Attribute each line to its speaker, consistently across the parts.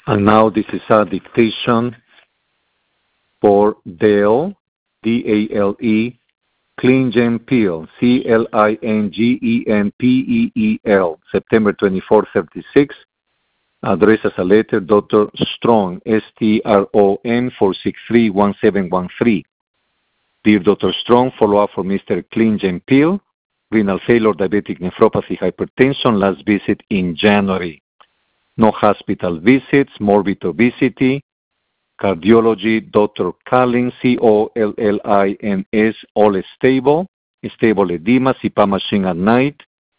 Speaker 1: And now this is a dictation for Dale, D-A-L-E, Klingenpeel, C-L-I-N-G-E-N-P-E-E-L, September 24, 36. Address as a letter, Dr. Strong, S-T-R-O-N, 463-1713. Dear Dr. Strong, follow-up for Mr. Klingenpeel, renal failure, diabetic nephropathy, hypertension, last visit in January. No hospital visits, morbid obesity, cardiology, Dr. Collins, C-O-L-L-I-N-S, all stable, stable edema, CPAP machine at night,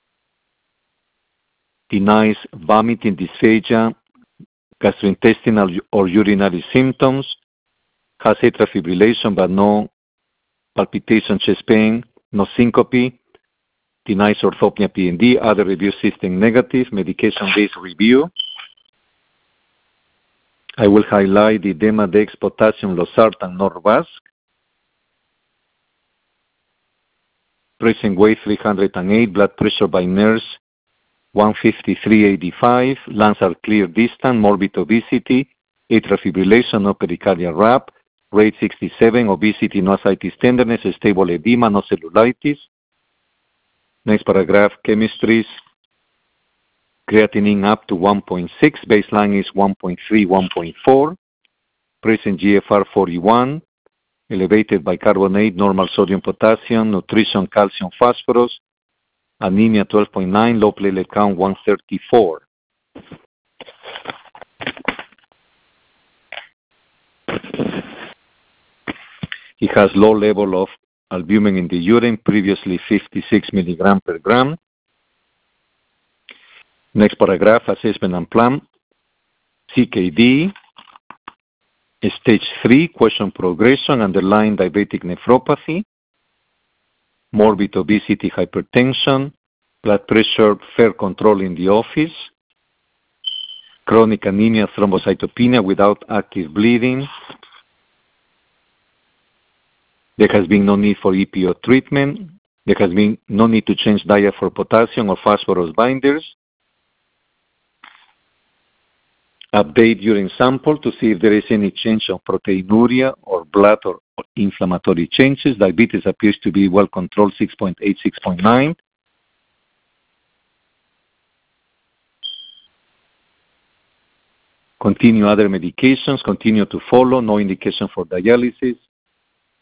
Speaker 1: denies vomiting, dysphagia, gastrointestinal or urinary symptoms, has atrial fibrillation but no palpitation, chest pain, no syncope, denies orthopnea P&D, other review system negative, medication-based review. I will highlight the Demodex, potassium, losartan, Norvasc. Present weight 308, blood pressure by nurse 153/85, lungs are clear distant, morbid obesity, atrial fibrillation, no pericardial rap, rate 67, obesity, no ascites tenderness, stable edema, no cellulitis. Next paragraph, chemistries. Creatinine up to 1.6, baseline is 1.3, 1.4. Present GFR 41, elevated bicarbonate, normal sodium, potassium, nutrition, calcium, phosphorus, anemia 12.9, low platelet count 134. He has low level of albumin in the urine, previously 56 milligram per gram. Next paragraph, assessment and plan. CKD, stage 3, question progression, underlying diabetic nephropathy, morbid obesity, hypertension, blood pressure, fair control in the office, chronic anemia, thrombocytopenia without active bleeding. There has been no need for EPO treatment. There has been no need to change diet for potassium or phosphorus binders. Update urine sample to see if there is any change of proteinuria or blood or inflammatory changes. Diabetes appears to be well controlled, 6.8, 6.9. Continue other medications, continue to follow, no indication for dialysis.